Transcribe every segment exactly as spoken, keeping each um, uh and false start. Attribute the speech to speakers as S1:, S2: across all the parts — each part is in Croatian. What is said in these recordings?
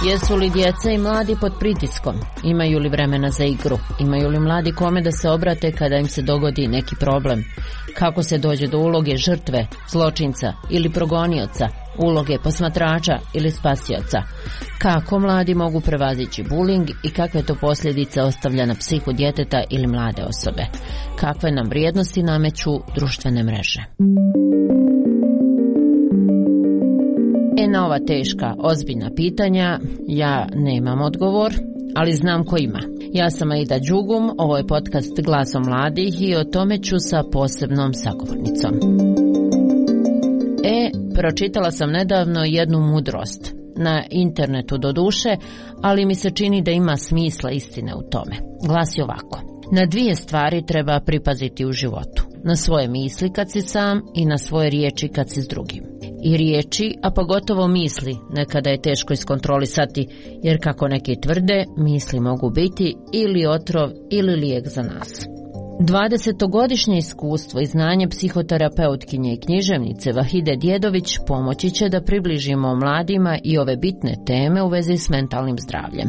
S1: Jesu li djeca i mladi pod pritiskom? Imaju li vremena za igru? Imaju li mladi kome da se obrate kada im se dogodi neki problem? Kako se dođe do uloge žrtve, zločinca ili progonioca, uloge posmatrača ili spasioca? Kako mladi mogu prevazići buling i kakve to posljedice ostavlja na psihu djeteta ili mlade osobe? Kakve nam vrijednosti nameću društvene mreže? E na ova teška, ozbiljna pitanja ja nemam odgovor, ali znam ko ima. Ja sam Aida Đugum, ovo je podcast Glasom mladih i o tome ću sa posebnom sagovornicom. E, pročitala sam nedavno jednu mudrost, na internetu doduše, ali mi se čini da ima smisla istine u tome. Glasi ovako: na dvije stvari treba pripaziti u životu. Na svoje misli kad si sam i na svoje riječi kad si s drugim. I riječi, a pogotovo misli, nekada je teško iskontrolisati, jer kako neki tvrde, misli mogu biti ili otrov ili lijek za nas. dvadesetogodišnje iskustvo i znanje psihoterapeutkinje i književnice Vahide Djedović pomoći će da približimo mladima i ove bitne teme u vezi s mentalnim zdravljem.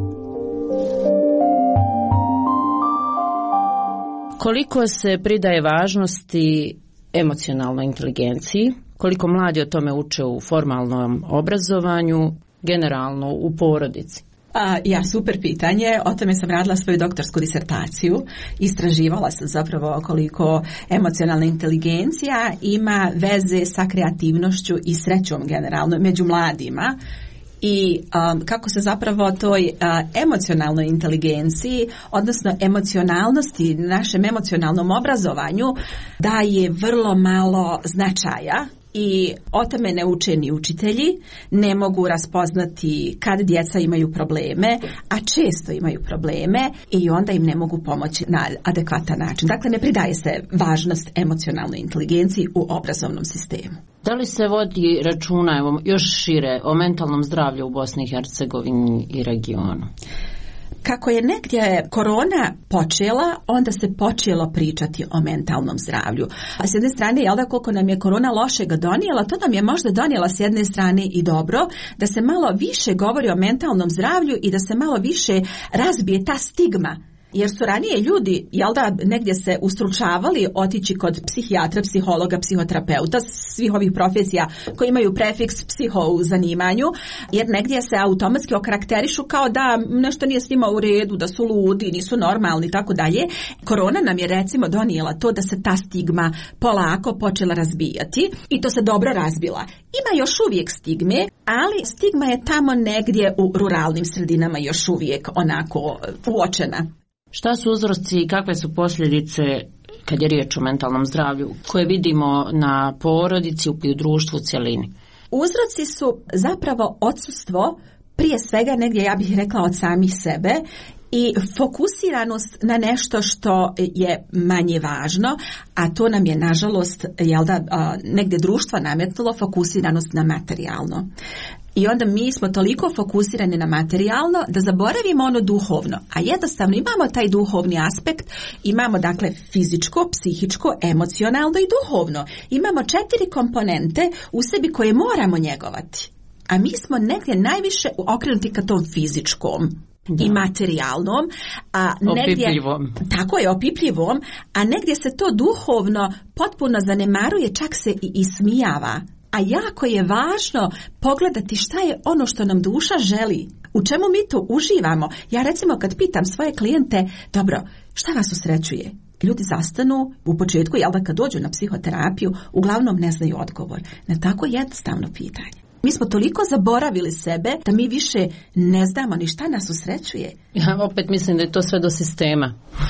S1: Koliko se pridaje važnosti emocionalnoj inteligenciji, koliko mladi o tome uče u formalnom obrazovanju, generalno u porodici?
S2: A, ja, super pitanje. O tome sam radila svoju doktorsku disertaciju. Istraživala sam zapravo koliko emocionalna inteligencija ima veze sa kreativnošću i srećom generalno među mladima. I um, kako se zapravo toj uh, emocionalnoj inteligenciji, odnosno emocionalnosti, našem emocionalnom obrazovanju daje vrlo malo značaja. I o tome ne uče ni učitelji, ne mogu raspoznati kad djeca imaju probleme, a često imaju probleme i onda im ne mogu pomoći na adekvatan način. Dakle, ne pridaje se važnost emocionalnoj inteligenciji u obrazovnom sistemu.
S1: Da li se vodi računa, evo, još šire o mentalnom zdravlju u Bosni i Hercegovini i regionu?
S2: Kako je negdje korona počela, onda se počelo pričati o mentalnom zdravlju. A s jedne strane, jel da, koliko nam je korona lošega donijela, to nam je možda donijela s jedne strane i dobro, da se malo više govori o mentalnom zdravlju i da se malo više razbije ta stigma. Jer su ranije ljudi, jel da, negdje se ustručavali otići kod psihijatra, psihologa, psihoterapeuta, svih ovih profesija koji imaju prefiks psiho u zanimanju, jer negdje se automatski okarakterišu kao da nešto nije s njima u redu, da su ludi, nisu normalni i tako dalje. Korona nam je recimo donijela to da se ta stigma polako počela razbijati i to se dobro razbila. Ima još uvijek stigme, ali stigma je tamo negdje u ruralnim sredinama još uvijek onako uočena.
S1: Šta su uzroci i kakve su posljedice kad je riječ o mentalnom zdravlju koje vidimo na porodici i u društvu u cjelini?
S2: Uzroci su zapravo odsustvo, prije svega negdje, ja bih rekla, od samih sebe i fokusiranost na nešto što je manje važno, a to nam je nažalost, jel da, negdje društva nametnulo fokusiranost na materijalno. I onda mi smo toliko fokusirani na materijalno da zaboravimo ono duhovno. A jednostavno imamo taj duhovni aspekt, imamo dakle fizičko, psihičko, emocionalno i duhovno. Imamo četiri komponente u sebi koje moramo njegovati. A mi smo negdje najviše okrenuti ka tom fizičkom. Da. I materijalnom, a negdje,
S1: opipljivom.
S2: Tako je, opipljivom, a negdje se to duhovno potpuno zanemaruje, čak se i ismijava. A jako je važno pogledati šta je ono što nam duša želi, u čemu mi to uživamo. Ja recimo kad pitam svoje klijente, dobro, šta vas usrećuje? Ljudi zastanu u početku, jel da, kad dođu na psihoterapiju, uglavnom ne znaju odgovor na tako jednostavno pitanje. Mi smo toliko zaboravili sebe da mi više ne znamo ni šta nas usrećuje.
S1: Ja opet mislim da je to sve do sistema.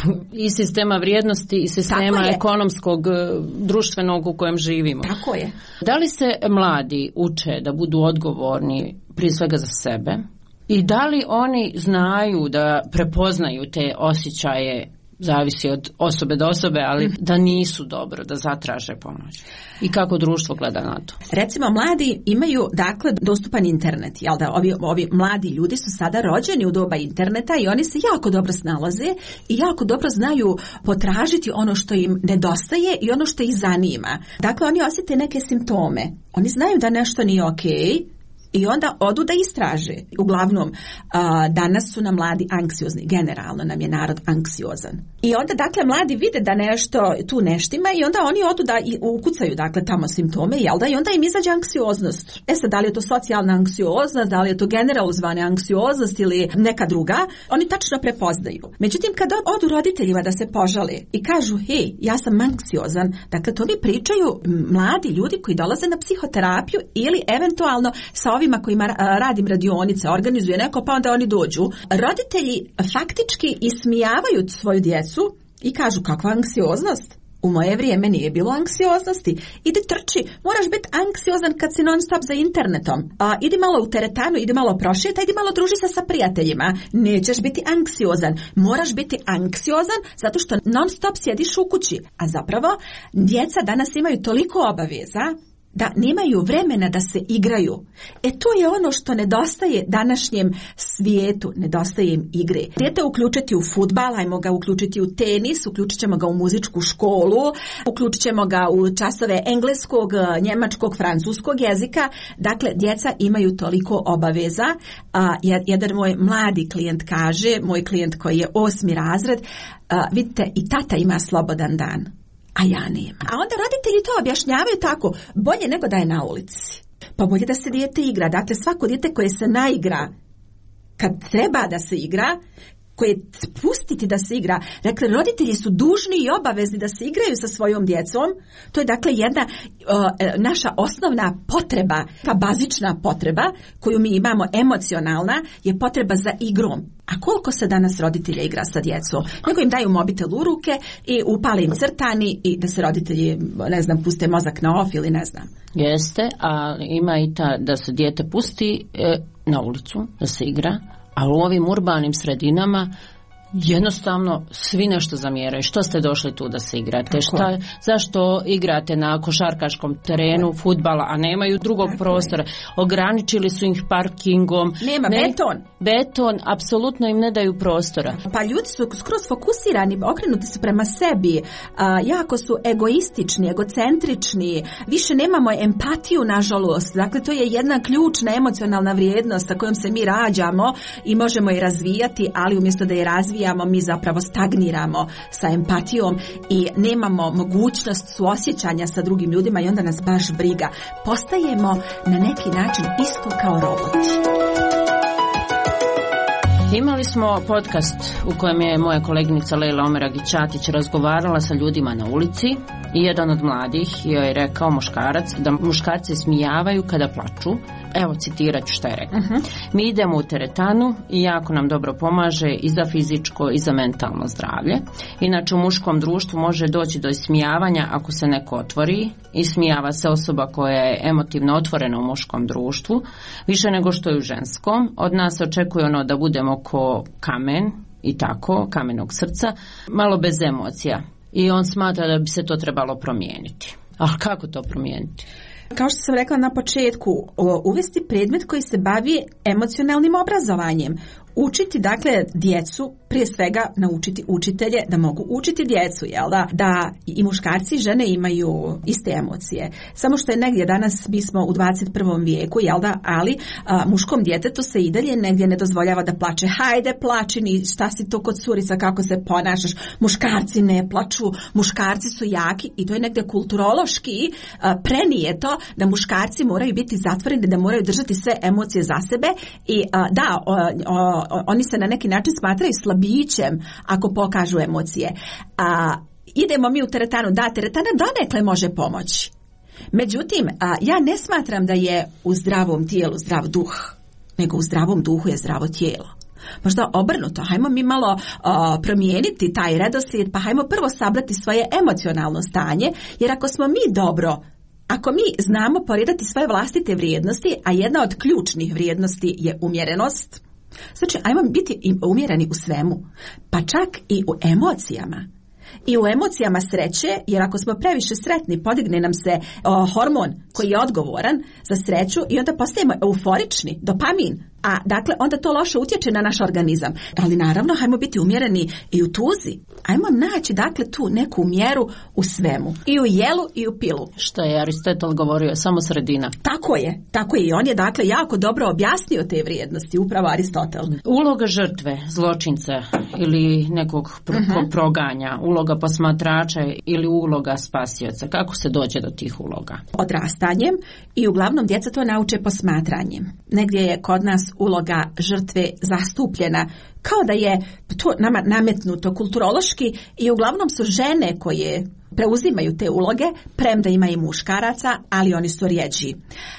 S1: I sistema vrijednosti i sistema ekonomskog, društvenog u kojem živimo.
S2: Tako je.
S1: Da li se mladi uče da budu odgovorni prije svega za sebe? I da li oni znaju da prepoznaju te osjećaje, zavisi od osobe do osobe, ali da nisu dobro, da zatraže pomoć? I kako društvo gleda na to?
S2: Recimo, mladi imaju, dakle, dostupan internet. Jel da, ovi, ovi mladi ljudi su sada rođeni u doba interneta i oni se jako dobro snalaze i jako dobro znaju potražiti ono što im nedostaje i ono što ih zanima. Dakle, oni osjete neke simptome. Oni znaju da nešto nije okej, I onda odu da istraže. Uglavnom, a, danas su nam mladi anksiozni, generalno nam je narod anksiozan. I onda, dakle, mladi vide da nešto tu neštima i onda oni odu da i ukucaju, dakle, tamo simptome, jel da? I onda im izađe anksioznost. E sad, da li je to socijalna anksioznost, da li je to generalizovana anksioznost ili neka druga, oni tačno prepoznaju. Međutim, kad odu roditeljima da se požale i kažu, hej, ja sam anksiozan, dakle, to mi pričaju mladi ljudi koji dolaze na psihoterapiju ili eventualno sa ovima kojima radim radionice, organizuje neko pa onda oni dođu. Roditelji faktički ismijavaju svoju djecu i kažu kakva anksioznost. U moje vrijeme nije bilo anksioznosti. Idi trči, moraš biti anksiozan kad si non stop za internetom. A, idi malo u teretanu, idi malo prošeta, idi malo druži se sa prijateljima. Nećeš biti anksiozan. Moraš biti anksiozan zato što non stop sjediš u kući. A zapravo, djeca danas imaju toliko obaveza da nemaju vremena da se igraju. E to je ono što nedostaje današnjem svijetu, nedostaje im igre. Dijete uključiti u fudbal, ajmo ga uključiti u tenis, uključit ćemo ga u muzičku školu, uključit ćemo ga u časove engleskog, njemačkog, francuskog jezika. Dakle, djeca imaju toliko obaveza. A, jedan moj mladi klijent kaže, moj klijent koji je osmi razred, a, vidite, i tata ima slobodan dan, a ja nemam. A onda roditelji to objašnjavaju tako, bolje nego da je na ulici. Pa bolje da se dijete igra. Dakle, svako dijete koje se naigra kad treba da se igra, koje pustiti da se igra. Dakle, roditelji su dužni i obavezni da se igraju sa svojom djecom. To je dakle jedna uh, naša osnovna potreba, ta bazična potreba koju mi imamo, emocionalna, je potreba za igrom. A koliko se danas roditelja igra sa djecom? Nego im daju mobitel u ruke i upale im crtani i da se roditelji, ne znam, puste mozak na off ili ne znam.
S1: Jeste, a ima i ta da se dijete pusti e, na ulicu, da se igra. A u ovim urbanim sredinama jednostavno svi nešto zamjeraju. Što ste došli tu da se igrate? Šta, zašto igrate na košarkaškom terenu fudbala, a nemaju drugog Tako prostora? Je. Ograničili su ih parkingom.
S2: Nema ne, beton.
S1: Beton, apsolutno im ne daju prostora.
S2: Pa ljudi su skroz fokusirani, okrenuti su prema sebi, a, jako su egoistični, egocentrični, više nemamo empatiju, nažalost. Dakle, to je jedna ključna emocionalna vrijednost sa kojom se mi rađamo i možemo je razvijati, ali umjesto da je razvijamo, mi zapravo stagniramo sa empatijom i nemamo mogućnost suosjećanja sa drugim ljudima i onda nas baš briga. Postajemo na neki način isto kao roboti.
S1: Imali smo podcast u kojem je moja koleginica Lejla Omeragić-Ćatić razgovarala sa ljudima na ulici i jedan od mladih joj je rekao, muškarac, da muškarci smijavaju kada plaču. Evo, citirat ću šta je rekao. Uh-huh. Mi idemo u teretanu i jako nam dobro pomaže i za fizičko i za mentalno zdravlje. Inače, u muškom društvu može doći do ismijavanja ako se neko otvori. Ismijava se osoba koja je emotivno otvorena u muškom društvu, više nego što je u ženskom. Od nas se očekuje ono da budemo ko kamen i tako, kamenog srca, malo bez emocija. I on smatra da bi se to trebalo promijeniti. A kako to promijeniti?
S2: Kao što sam rekla na početku, uvesti predmet koji se bavi emocionalnim obrazovanjem. Učiti, dakle, djecu, prije svega naučiti učitelje da mogu učiti djecu, jel da? Da i muškarci i žene imaju iste emocije. Samo što je negdje danas, mi smo u dvadeset prvom vijeku, jel da? Ali a, muškom djetetu se i dalje negdje ne dozvoljava da plače. Hajde, plači, ni šta si to kod curica, kako se ponašaš. Muškarci ne plaču, muškarci su jaki i to je negdje kulturološki a, prenijeto da muškarci moraju biti zatvoreni, da moraju držati sve emocije za sebe i a, da, o, o, oni se na neki način smatraju slabićem ako pokažu emocije. A, idemo mi u teretanu, da, teretana donekle može pomoći. Međutim, a, ja ne smatram da je u zdravom tijelu zdrav duh, nego u zdravom duhu je zdravo tijelo. Možda obrnuto, hajmo mi malo a, promijeniti taj redoslijed, pa hajmo prvo sabrati svoje emocionalno stanje, jer ako smo mi dobro, ako mi znamo poredati svoje vlastite vrijednosti, a jedna od ključnih vrijednosti je umjerenost, znači, ajmo biti umjereni u svemu, pa čak i u emocijama. I u emocijama sreće, jer ako smo previše sretni, podigne nam se o, hormon koji je odgovoran za sreću i onda postajemo euforični, dopamin. A dakle, onda to loše utječe na naš organizam. Ali naravno, hajmo biti umjereni i u tuzi. Ajmo naći dakle tu neku mjeru u svemu. I u jelu i u pilu.
S1: Što je Aristotel govorio, samo sredina.
S2: Tako je, tako je. I on je dakle jako dobro objasnio te vrijednosti, upravo Aristotel.
S1: Uloga žrtve, zločinca ili nekog pro- uh-huh. proganja, uloga posmatrača ili uloga spasioca. Kako se dođe do tih uloga?
S2: Odrastanjem i uglavnom djeca to nauče posmatranjem. Negdje je kod nas uloga žrtve zastupljena kao da je to nama nametnuto kulturološki i uglavnom su žene koje preuzimaju te uloge, premda ima i muškaraca, ali oni su rjeđi.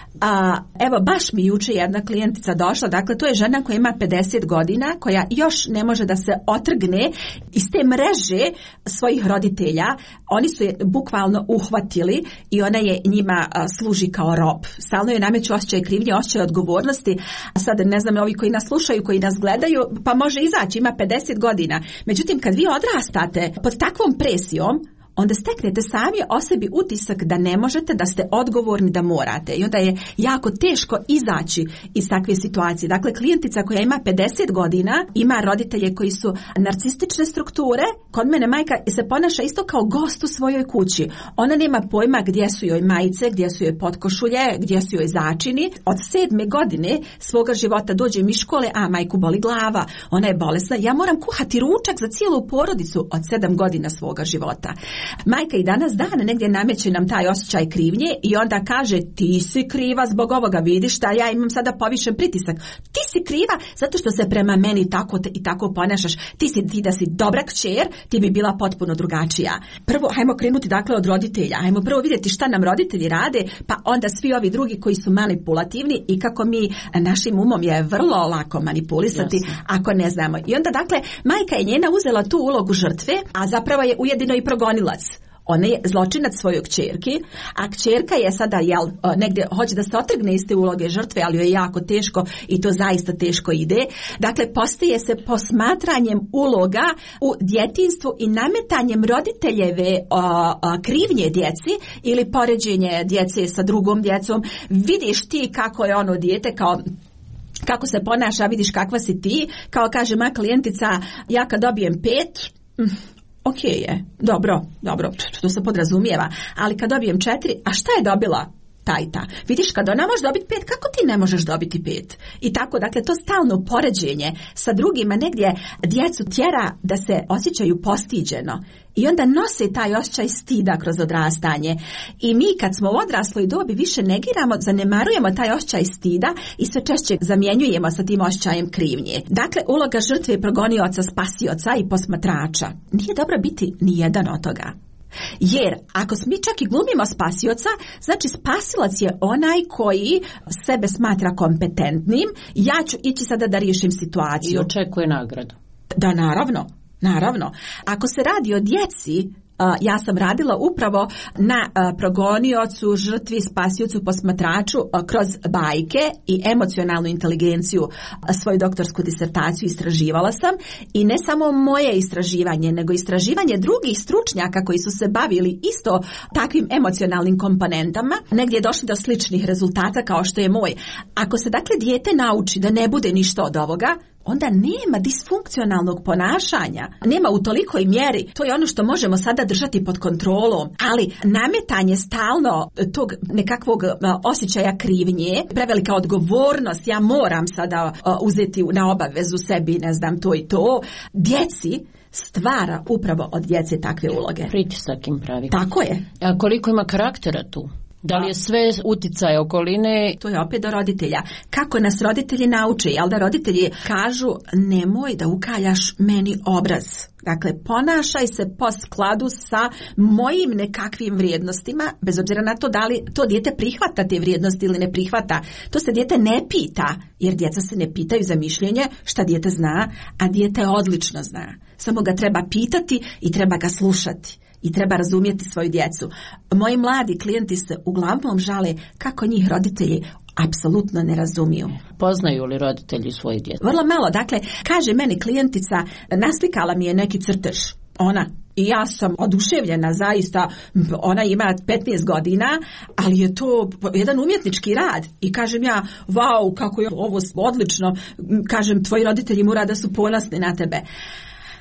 S2: A, evo, baš mi juče jedna klijentica došla, dakle to je žena koja ima pedeset godina, koja još ne može da se otrgne iz te mreže svojih roditelja. Oni su je bukvalno uhvatili i ona je njima a, služi kao rob. Stalno je nameću osjećaj krivnje, osjećaj odgovornosti. A sad ne znam, ovi koji nas slušaju, koji nas gledaju, pa može izaći, ima pedeset godina. Međutim, kad vi odrastate pod takvom presijom, onda steknete sami o sebi utisak da ne možete, da ste odgovorni, da morate. I onda je jako teško izaći iz takve situacije. Dakle, klijentica koja ima pedeset godina, ima roditelje koji su narcistične strukture. Kod mene majka se ponaša isto kao gost u svojoj kući. Ona nema pojma gdje su joj majice, gdje su joj potkošulje, gdje su joj začini. Od sedme godine svoga života dođe mi škole, a majku boli glava, ona je bolesna. Ja moram kuhati ručak za cijelu porodicu od sedam godina svoga života. Majka i danas dana negdje nameće nam taj osjećaj krivnje i onda kaže ti si kriva zbog ovoga, vidiš da ja imam sada povišen pritisak. Ti si kriva zato što se prema meni tako te, i tako ponašaš. Ti si ti da si dobra kćer, ti bi bila potpuno drugačija. Prvo, hajmo krenuti dakle od roditelja. Hajmo prvo vidjeti šta nam roditelji rade, pa onda svi ovi drugi koji su manipulativni i kako mi našim umom je vrlo lako manipulisati. Jasne. Ako ne znamo. I onda dakle majka je njena uzela tu ulogu žrtve, a zapravo je ujedino i progonilac. Ona je zločinac svojoj kćerki, a kćerka je sada jel, negdje hoće da se otrgne iz te uloge žrtve, ali joj je jako teško i to zaista teško ide. Dakle, postaje se posmatranjem uloga u djetinjstvu i nametanjem roditeljeve o, o, krivnje djeci ili poređenje djece sa drugom djecom. Vidiš ti kako je ono dijete, kao kako se ponaša, vidiš kakva si ti. Kao kaže moja klijentica, ja kad dobijem pet... Mm, ok je, dobro, dobro, to se podrazumijeva, ali kad dobijem četiri, a šta je dobila ta i ta? Vidiš, kad ona može dobiti pet, kako ti ne možeš dobiti pet? I tako, dakle, to stalno poređenje sa drugima negdje djecu tjera da se osjećaju postiđeno. I onda nose taj osjećaj stida kroz odrastanje. I mi kad smo u odrasloj dobi više negiramo, zanemarujemo taj osjećaj stida i sve češće zamjenjujemo sa tim osjećajem krivnje. Dakle, uloga žrtve, progonioca, spasioca i posmatrača. Nije dobro biti ni jedan od toga. Jer ako mi čak i glumimo spasioca, znači spasilac je onaj koji sebe smatra kompetentnim, ja ću ići sada da riješim situaciju.
S1: I očekuje nagradu.
S2: Da, naravno. Naravno, ako se radi o djeci, ja sam radila upravo na progoniocu, žrtvi, spasiocu, posmatraču kroz bajke i emocionalnu inteligenciju. Svoju doktorsku disertaciju istraživala sam i ne samo moje istraživanje, nego istraživanje drugih stručnjaka koji su se bavili isto takvim emocionalnim komponentama. Negdje je došli do sličnih rezultata kao što je moj. Ako se dakle dijete nauči da ne bude ništa od ovoga, onda nema disfunkcionalnog ponašanja. Nema u tolikoj mjeri. To je ono što možemo sada držati pod kontrolom. Ali nametanje stalno tog nekakvog osjećaja krivnje, prevelika odgovornost, ja moram sada uzeti na obavezu sebi, ne znam, to i to, djeci stvara upravo od djece takve uloge.
S1: Pritisak im pravi.
S2: Tako je.
S1: A koliko ima karaktera tu? Da li je sve utjecaj okoline?
S2: To je opet do roditelja. Kako nas roditelji nauče? Jel da roditelji kažu nemoj da ukaljaš meni obraz. Dakle, ponašaj se po skladu sa mojim nekakvim vrijednostima, bez obzira na to da li to dijete prihvata te vrijednosti ili ne prihvata. To se dijete ne pita, jer djeca se ne pitaju za mišljenje šta dijete zna, a dijete odlično zna. Samo ga treba pitati i treba ga slušati. I treba razumjeti svoju djecu. Moji mladi klijenti se uglavnom žale kako njih roditelji apsolutno ne razumiju.
S1: Poznaju li roditelji svoje djece?
S2: Vrlo malo. Dakle, kaže meni klijentica, naslikala mi je neki crtež. Ona. I ja sam oduševljena, zaista, ona ima petnaest godina, ali je to jedan umjetnički rad. I kažem ja, vau, kako je ovo odlično. Kažem, tvoji roditelji mora da su ponosni na tebe.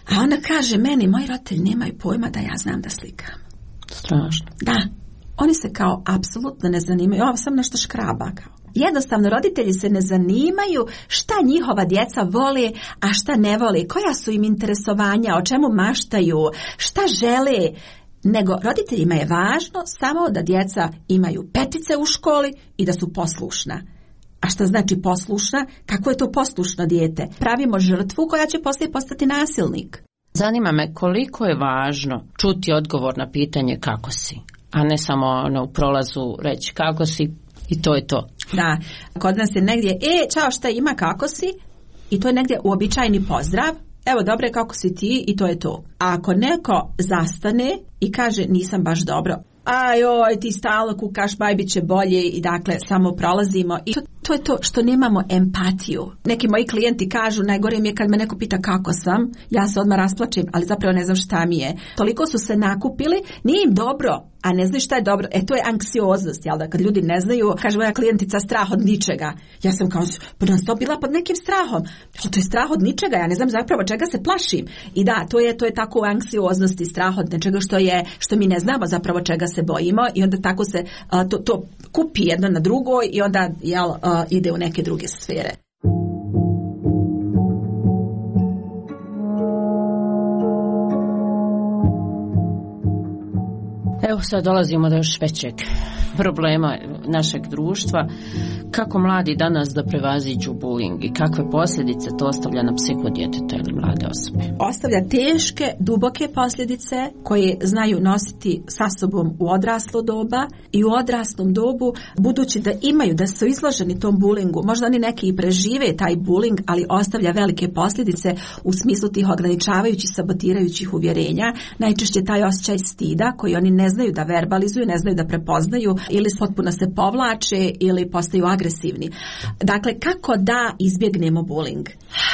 S2: A onda kaže meni, moji roditelji nemaju pojma da ja znam da slikam.
S1: Strašno.
S2: Da, oni se kao apsolutno ne zanimaju, ovo sam nešto škraba kao. Jednostavno, roditelji se ne zanimaju šta njihova djeca vole, a šta ne vole, koja su im interesovanja, o čemu maštaju, šta žele, nego roditeljima je važno samo da djeca imaju petice u školi i da su poslušna. A šta znači poslušna? Kako je to poslušno dijete? Pravimo žrtvu koja će poslije postati nasilnik.
S1: Zanima me koliko je važno čuti odgovor na pitanje kako si, a ne samo ono, u prolazu reći kako si i to je to.
S2: Da, kod nas je negdje, e, čao, šta ima, kako si? I to je negdje uobičajeni pozdrav. Evo, dobre, kako si ti? I to je to. A ako neko zastane i kaže nisam baš dobro, aj, oj, ti stalno kukaš, baj, bit će bolje i dakle samo prolazimo. I to, to je to što nemamo empatiju. Neki moji klijenti kažu, najgore mi je kad me neko pita kako sam, ja se odmah rasplačem, ali zapravo ne znam šta mi je. Toliko su se nakupili, nije im dobro, a ne znaju šta je dobro. E, to je anksioznost, jel da, kad ljudi ne znaju, kaže moja klijentica, strah od ničega. Ja sam kao, pa non stop bila pod nekim strahom. To je strah od ničega, ja ne znam zapravo čega se plašim. I da, to je, to je tako anksioznost i strah od nečega što je, što mi ne znamo zapravo čega se bojimo i onda tako se a, to, to kupi jedno na drugo i onda jel, a, ide u neke druge sfere.
S1: Evo sad dolazimo do još većeg problema našeg društva. Kako mladi danas da prevaziđu bullying i kakve posljedice to ostavlja na psihu djeteta ili mlade osobe?
S2: Ostavlja teške, duboke posljedice koje znaju nositi sa sobom u odraslo doba i u odraslom dobu, budući da imaju, da su izloženi tom bullyingu. Možda oni neki i prežive taj bullying, ali ostavlja velike posljedice u smislu tih ograničavajućih, sabotirajućih uvjerenja. Najčešće taj osjećaj stida koji oni ne znaju da verbalizuju, ne znaju da prepoznaju ili potpuno se povlače ili postaju agresivni. Dakle, kako da izbjegnemo bullying?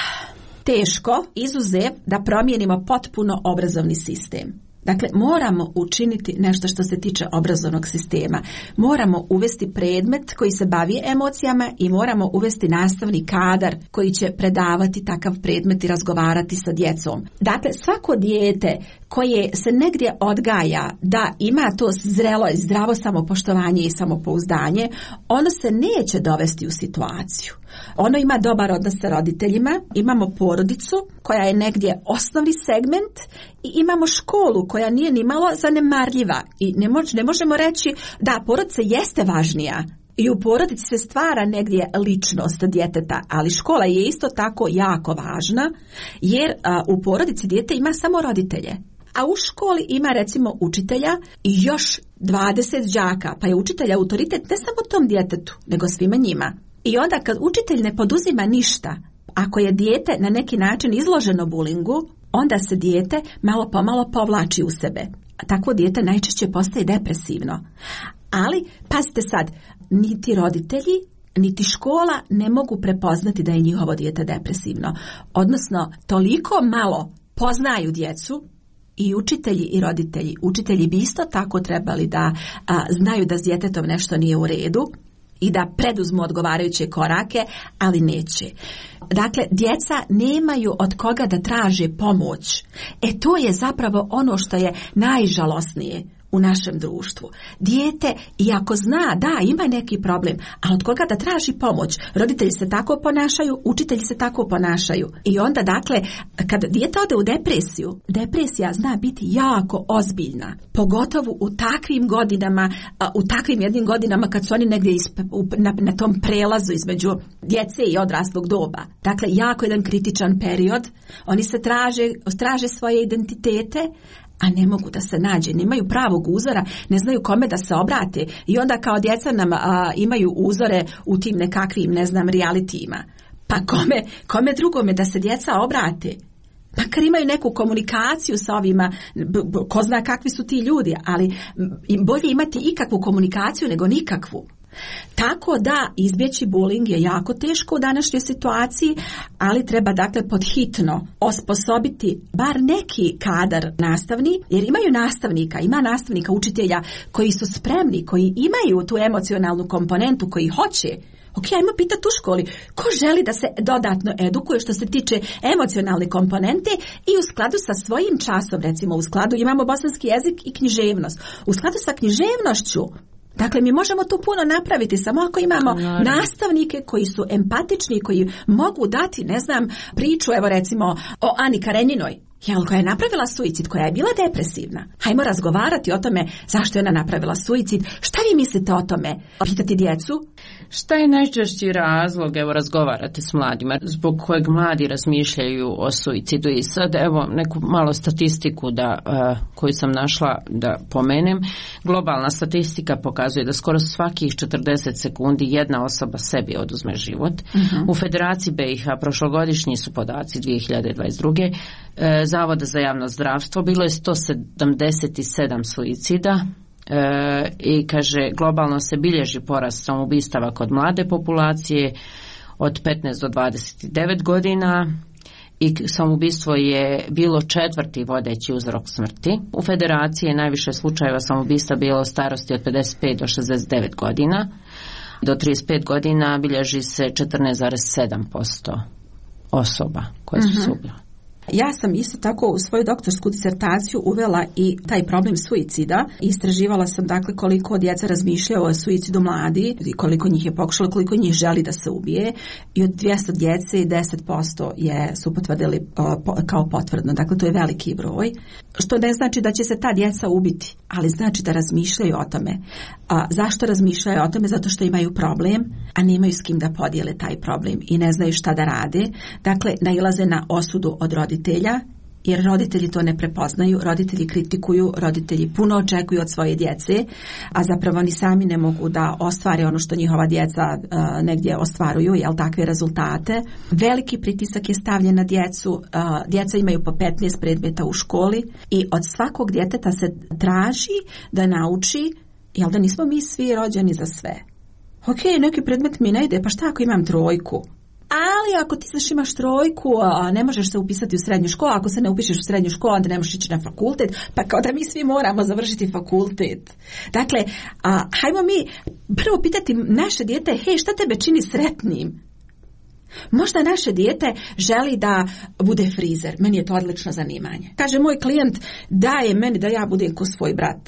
S2: Teško, izuzev da promijenimo potpuno obrazovni sistem. Dakle, moramo učiniti nešto što se tiče obrazovnog sistema. Moramo uvesti predmet koji se bavi emocijama i moramo uvesti nastavni kadar koji će predavati takav predmet i razgovarati sa djecom. Dakle, svako dijete koje se negdje odgaja da ima to zrelo i zdravo samopoštovanje i samopouzdanje, ono se neće dovesti u situaciju. Ono ima dobar odnos sa roditeljima, imamo porodicu koja je negdje osnovni segment i imamo školu koja nije ni malo zanemarljiva i ne, mož, ne možemo reći da porodica jeste važnija. I u porodici se stvara negdje ličnost djeteta, ali škola je isto tako jako važna jer a, u porodici dijete ima samo roditelje. A u školi ima recimo učitelja i još dvadeset đaka, pa je učitelj autoritet ne samo tom djetetu, nego svima njima. I onda kad učitelj ne poduzima ništa, ako je dijete na neki način izloženo bulingu, onda se dijete malo pomalo povlači u sebe. Takvo dijete najčešće postaje depresivno. Ali, pazite sad, niti roditelji, niti škola ne mogu prepoznati da je njihovo dijete depresivno. Odnosno, toliko malo poznaju djecu, i učitelji i roditelji. Učitelji bi isto tako trebali da a, znaju da s djetetom nešto nije u redu i da preduzmu odgovarajuće korake, ali neće. Dakle, djeca nemaju od koga da traže pomoć. E to je zapravo ono što je najžalosnije u našem društvu. Dijete, iako zna da ima neki problem, a od koga da traži pomoć? Roditelji se tako ponašaju, učitelji se tako ponašaju. I onda, dakle, kad dijete ode u depresiju, depresija zna biti jako ozbiljna. Pogotovo u takvim godinama, u takvim jednim godinama kad su oni negdje isp, na, na tom prelazu između djece i odraslog doba. Dakle, jako jedan kritičan period. Oni se traže, traže svoje identitete, a ne mogu da se nađe, nemaju pravog uzora, ne znaju kome da se obrate i onda kao djeca nam a, imaju uzore u tim nekakvim, ne znam, realitijima. Pa kome, kome drugome da se djeca obrate? Makar imaju neku komunikaciju sa ovima, ko zna kakvi su ti ljudi, ali bolje imati ikakvu komunikaciju nego nikakvu. Tako da izbjeći bullying je jako teško u današnjoj situaciji, ali treba dakle podhitno osposobiti bar neki kadar nastavni, jer imaju nastavnika, ima nastavnika, učitelja koji su spremni, koji imaju tu emocionalnu komponentu, koji hoće Ok, ajmo pitati u školi ko želi da se dodatno edukuje što se tiče emocionalne komponente i u skladu sa svojim časom, recimo u skladu imamo bosanski jezik i književnost. U skladu sa književnošću, dakle mi možemo tu puno napraviti samo ako imamo Naravno. nastavnike koji su empatični, koji mogu dati, ne znam, priču, evo recimo o Ani Kareninoj, jel, koja je napravila suicid, koja je bila depresivna. Hajmo razgovarati o tome zašto je ona napravila suicid. Šta vi mislite o tome? Pitati djecu?
S1: Šta je najčešći razlog, evo razgovarate s mladima, zbog kojeg mladi razmišljaju o suicidu? I sad evo neku malo statistiku da, uh, koju sam našla da pomenem. Globalna statistika pokazuje da skoro svakih četrdeset sekundi jedna osoba sebi oduzme život. Uh-huh. U Federaciji B i H prošlogodišnji su podaci dvije hiljade dvadeset druge. Uh, Zavoda za javno zdravstvo bilo je sto sedamdeset sedam suicida. E, i kaže globalno se bilježi porast samoubistava kod mlade populacije od petnaest do dvadeset devet godina i samoubistvo je bilo četvrti vodeći uzrok smrti. U Federaciji je najviše slučajeva samoubistva bilo u starosti od pedeset pet do šezdeset devet godina. Do trideset pet godina bilježi se četrnaest zarez sedam posto osoba koje su uh-huh. se ubile.
S2: Ja sam isto tako u svoju doktorsku disertaciju uvela i taj problem suicida. Istraživala sam dakle koliko djeca razmišljaju o suicidu mladi, koliko njih je pokušalo, koliko njih želi da se ubije, i od dvjesto djece deset posto je su potvrdili o, po, kao potvrdno. Dakle, to je veliki broj. Što ne znači da će se ta djeca ubiti, ali znači da razmišljaju o tome. A, zašto razmišljaju o tome? Zato što imaju problem, a nemaju s kim da podijele taj problem i ne znaju šta da rade. Dakle, nailaze na osudu od roditelja, jer roditelji to ne prepoznaju, roditelji kritikuju, roditelji puno očekuju od svoje djece, a zapravo ni sami ne mogu da ostvare ono što njihova djeca uh, negdje ostvaruju, jel, takve rezultate. Veliki pritisak je stavljen na djecu, uh, djeca imaju po petnaest predmeta u školi i od svakog djeteta se traži da nauči, jel, da nismo mi svi rođeni za sve. Ok, neki predmet mi ne ide, pa šta ako imam trojku? Ali ako ti znaš imaš trojku, a ne možeš se upisati u srednju školu, ako se ne upišeš u srednju školu, onda ne možeš ići na fakultet, pa kao da mi svi moramo završiti fakultet. Dakle, a, hajmo mi prvo pitati naše dijete, hej, šta tebe čini sretnim? Možda naše dijete želi da bude frizer, meni je to odlično zanimanje. Kaže moj klijent, daje meni da ja budem ko svoj brat.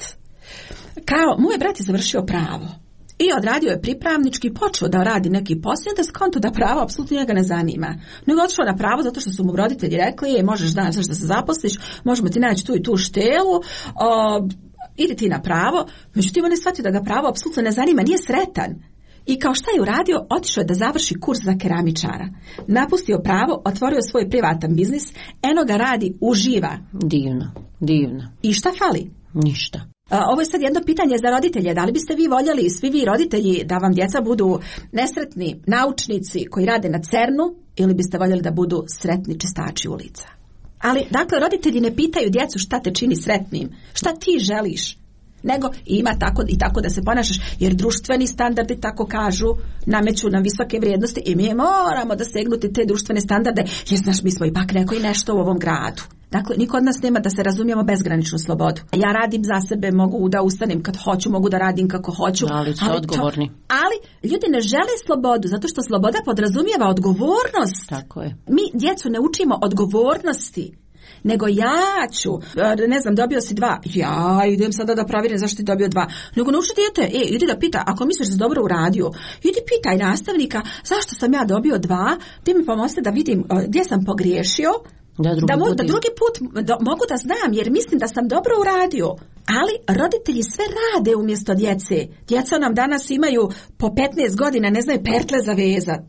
S2: Kao, moj brat je završio pravo. I odradio je pripravnički, počeo da radi neki posao, da skonto da pravo apsolutno njega ne zanima. Nego otišao na pravo zato što su mu roditelji rekli, je, možeš danas da se zaposliš, možemo ti naći tu i tu štelu, o, idi ti na pravo. Međutim, on je shvatio da ga pravo apsolutno ne zanima, nije sretan. I kao šta je uradio, otišao je da završi kurs za keramičara. Napustio pravo, otvorio svoj privatan biznis, eno ga radi, uživa.
S1: Divno, divno.
S2: I šta fali?
S1: Ništa.
S2: Ovo je sad jedno pitanje za roditelje. Da li biste vi voljeli, svi vi roditelji, da vam djeca budu nesretni naučnici koji rade na CERN-u, ili biste voljeli da budu sretni čistači ulica? Ali, dakle, roditelji ne pitaju djecu šta te čini sretnim, šta ti želiš, nego ima tako i tako da se ponašaš, jer društveni standardi, tako kažu, nameću nam visoke vrijednosti i mi moramo da stegnuti te društvene standarde, jer znaš, mi smo ipak neko i nešto u ovom gradu. Dakle, niko od nas nema, da se razumijemo, bezgraničnu slobodu. Ja radim za sebe, mogu da ustanem kad hoću, mogu da radim kako hoću.
S1: Ali su ali odgovorni.
S2: To, ali ljudi ne žele slobodu, zato što sloboda podrazumijeva odgovornost.
S1: Tako je.
S2: Mi djecu ne učimo odgovornosti, nego ja ću, ne znam, dobio si dva, ja idem sada da provjerim zašto ti dobio dva. Nego nauči dijete, e, idi da pita, ako misliš da si dobro uradio, idi pitaj nastavnika zašto sam ja dobio dva, ti mi pomozi da vidim gdje sam pogriješio,
S1: Da drugi,
S2: da, mo,
S1: put,
S2: da drugi put da, mogu da znam, jer mislim da sam dobro uradio. Ali roditelji sve rade umjesto djece. Djeca nam danas imaju po petnaest godina, ne znaju pertle zavezat.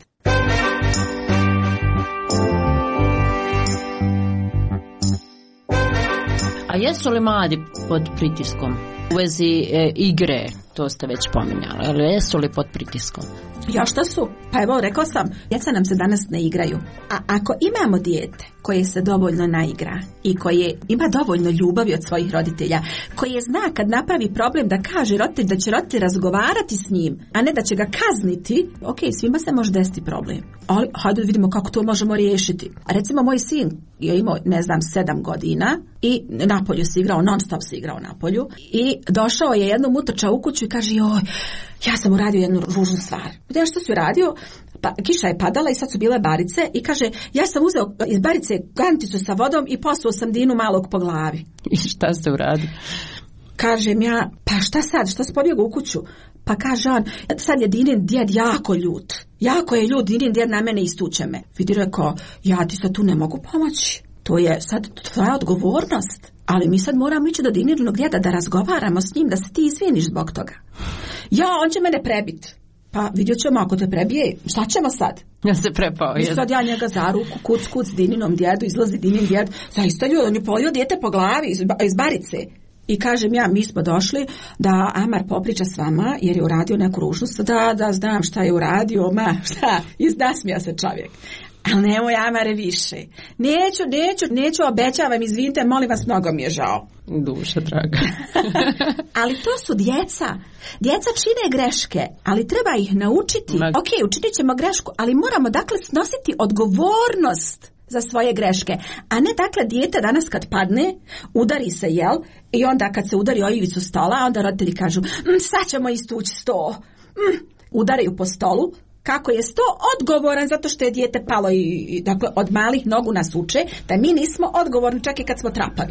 S1: A jesu li mladi pod pritiskom? U vezi e, igre, to ste već pominjali, ali jesu li pod pritiskom?
S2: Ja, šta su? Pa evo, rekao sam, djeca nam se danas ne igraju. A ako imamo dijete koje se dovoljno naigra i koje ima dovoljno ljubavi od svojih roditelja, koje zna kad napravi problem da kaže roditelj, da će roditelj razgovarati s njim, a ne da će ga kazniti, ok, svima se može desiti problem. Ali hajde da vidimo kako to možemo riješiti. Recimo, moj sin je imao, ne znam, sedam godina i napolju se igrao, non stop se igrao napolju i došao je jednom, utrčao u kuću i kaže, joj, ja sam uradio jednu ružnu stvar. Ja, što si uradio? Pa, kiša je padala i sad su bile barice i kaže, ja sam uzeo iz barice kanticu sa vodom i posuo sam Dinu malog po glavi.
S1: I šta ste uradili?
S2: Kažem ja, pa šta sad, što si pobjegao u kuću? Pa kaže on, sad je Dinin djed jako ljut. Jako je ljut, Dinin djed na mene istuče me. Vidi, rekao, ja ti sad tu ne mogu pomoći. To je sad tvoja odgovornost. Ali mi sad moramo ići do Dininog djeda da razgovaramo s njim, da se ti izviniš zbog toga. Ja, on će mene prebiti. Pa vidjet ćemo, ako te prebije, šta ćemo sad?
S1: Ja se prepao.
S2: I sad ja njega za ruku, kuc, kuc, Dininom djedu, izlazi Dinin djed. Zaista ljudi, on je polio dijete po glavi iz, iz barice. I kažem ja, mi smo došli da Amar popriča s vama, jer je uradio neku ružnost. Da, da, znam šta je uradio, ma, šta, izdasmija se čovjek. Ali nemoj, Amare, više. Neću, neću, neću, obećavam, izvinite, molim vas, mnogo mi je žao.
S1: Duša draga.
S2: Ali to su djeca. Djeca čine greške, ali treba ih naučiti.
S1: Ma...
S2: Ok, učinit ćemo grešku, ali moramo dakle snositi odgovornost za svoje greške. A ne dakle dijete danas kad padne, udari se, jel? I onda kad se udari o ivicu stola, onda roditelji kažu, mmm, sad ćemo istući sto. Mm, udaraju po stolu. Kako je sto odgovoran zato što je dijete palo i, i dakle od malih nogu nas uče da mi nismo odgovorni čak i kad smo trapavi.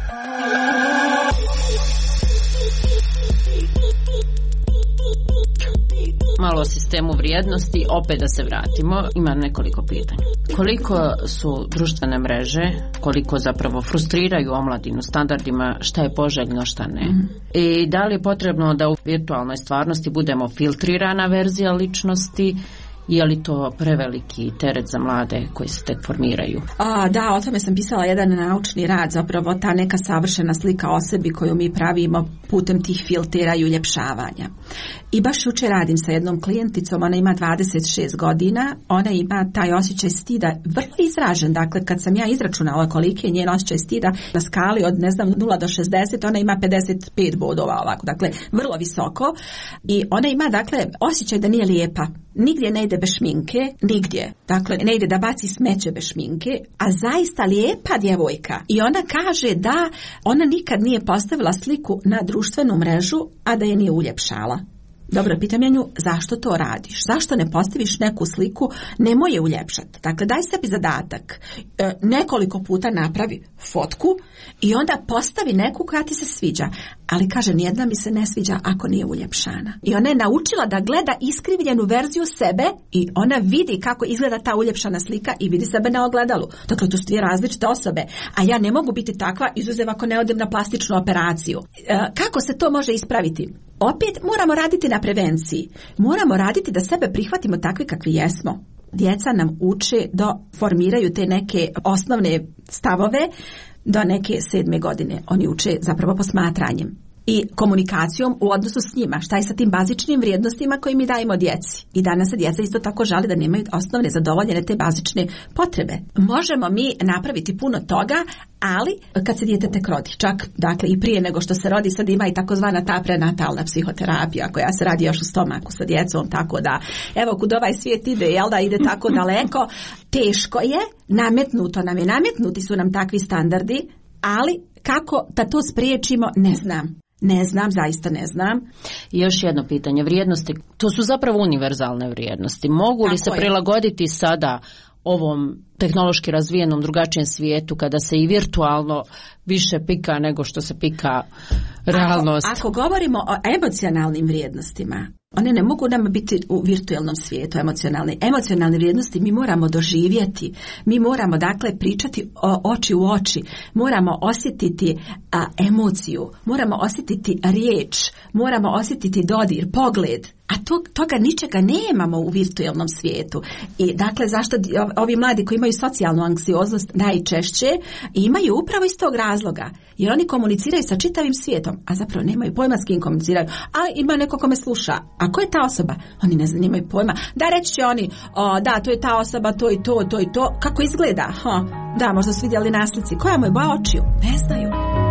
S1: Malo o sistemu vrijednosti, opet da se vratimo, ima nekoliko pitanja. Koliko su društvene mreže, koliko zapravo frustriraju omladinu standardima, šta je poželjno, šta ne. Mm. I da li je potrebno da u virtualnoj stvarnosti budemo filtrirana verzija ličnosti, je li to preveliki teret za mlade koji se tek formiraju?
S2: A, da, o tome sam pisala jedan naučni rad, zapravo ta neka savršena slika o sebi koju mi pravimo putem tih filtera i uljepšavanja. I baš jučer radim sa jednom klijenticom, ona ima dvadeset šest godina, ona ima taj osjećaj stida vrlo izražen, dakle kad sam ja izračunala koliki je njen osjećaj stida na skali od ne znam nula do šezdeset, ona ima pedeset pet bodova ovako, dakle vrlo visoko i ona ima dakle osjećaj da nije lijepa. Nigdje ne ide bez šminke, nigdje. Dakle, ne ide da baci smeće bez šminke, a zaista lijepa djevojka. I ona kaže da ona nikad nije postavila sliku na društvenu mrežu, a da je nije uljepšala. Dobro, pitam ja nju, zašto to radiš? Zašto ne postaviš neku sliku, nemoj je uljepšati? Dakle, daj sebi zadatak. E, nekoliko puta napravi fotku i onda postavi neku koja ti se sviđa. Ali kaže, nijedna mi se ne sviđa ako nije uljepšana. I ona je naučila da gleda iskrivljenu verziju sebe i ona vidi kako izgleda ta uljepšana slika i vidi sebe na ogledalu. Dakle, to su dvije različite osobe. A ja ne mogu biti takva, izuzev ako ne odem na plastičnu operaciju. E, kako se to može ispraviti? Opet moramo raditi na prevenciji. Moramo raditi da sebe prihvatimo takvi kakvi jesmo. Djeca nam uče da formiraju te neke osnovne stavove do neke sedme godine. Oni uče zapravo posmatranjem i komunikacijom u odnosu s njima. Šta je sa tim bazičnim vrijednostima koje mi dajemo djeci? I danas se djeca isto tako žali da nemaju osnovne zadovoljene te bazične potrebe. Možemo mi napraviti puno toga, ali kad se dijete tek rodi, čak dakle i prije nego što se rodi, sad ima i takozvana ta prenatalna psihoterapija koja se radi još u stomaku sa djecom, tako da evo kud ovaj svijet ide, jel da ide tako daleko, teško je, nametnuto nam je, nametnuti su nam takvi standardi, ali kako da to spriječimo, ne znam. Ne znam, zaista ne znam.
S1: I još jedno pitanje, vrijednosti, to su zapravo univerzalne vrijednosti. Mogu li Tako se je. prilagoditi sada ovom tehnološki razvijenom drugačijem svijetu kada se i virtualno više pika nego što se pika realnost?
S2: Ako, ako govorimo o emocionalnim vrijednostima, one ne mogu nam biti u virtualnom svijetu emocionalne. Emocionalne vrijednosti mi moramo doživjeti. Mi moramo dakle pričati o, oči u oči. Moramo osjetiti a, emociju. Moramo osjetiti riječ. Moramo osjetiti dodir, pogled. A to, toga ničega nemamo u virtualnom svijetu. I dakle, zašto ovi mladi koji imaju socijalnu anksioznost najčešće imaju upravo iz tog razloga. Jer oni komuniciraju sa čitavim svijetom, a zapravo nemaju pojma s kim komuniciraju. A ima neko ko me sluša. A ko je ta osoba? Oni ne znaju, nemaju pojma. Da, reći će oni, o, da, to je ta osoba, to i to, to i to. Kako izgleda? Ha, da, možda su vidjeli na slici. Koja mu je boja očiju? Ne znaju.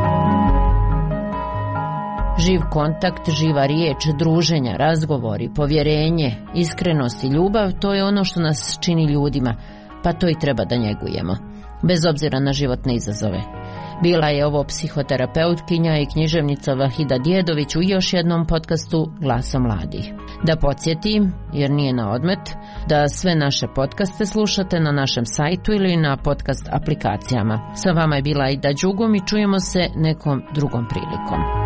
S1: Živ kontakt, živa riječ, druženja, razgovori, povjerenje, iskrenost i ljubav, to je ono što nas čini ljudima, pa to i treba da njegujemo, bez obzira na životne izazove. Bila je ovo psihoterapeutkinja i književnica Vahida Djedović u još jednom podcastu Glasa mladih. Da podsjetim, jer nije na odmet, da sve naše podcaste slušate na našem sajtu ili na podcast aplikacijama. Sa vama je bila Aida Đugum i čujemo se nekom drugom prilikom.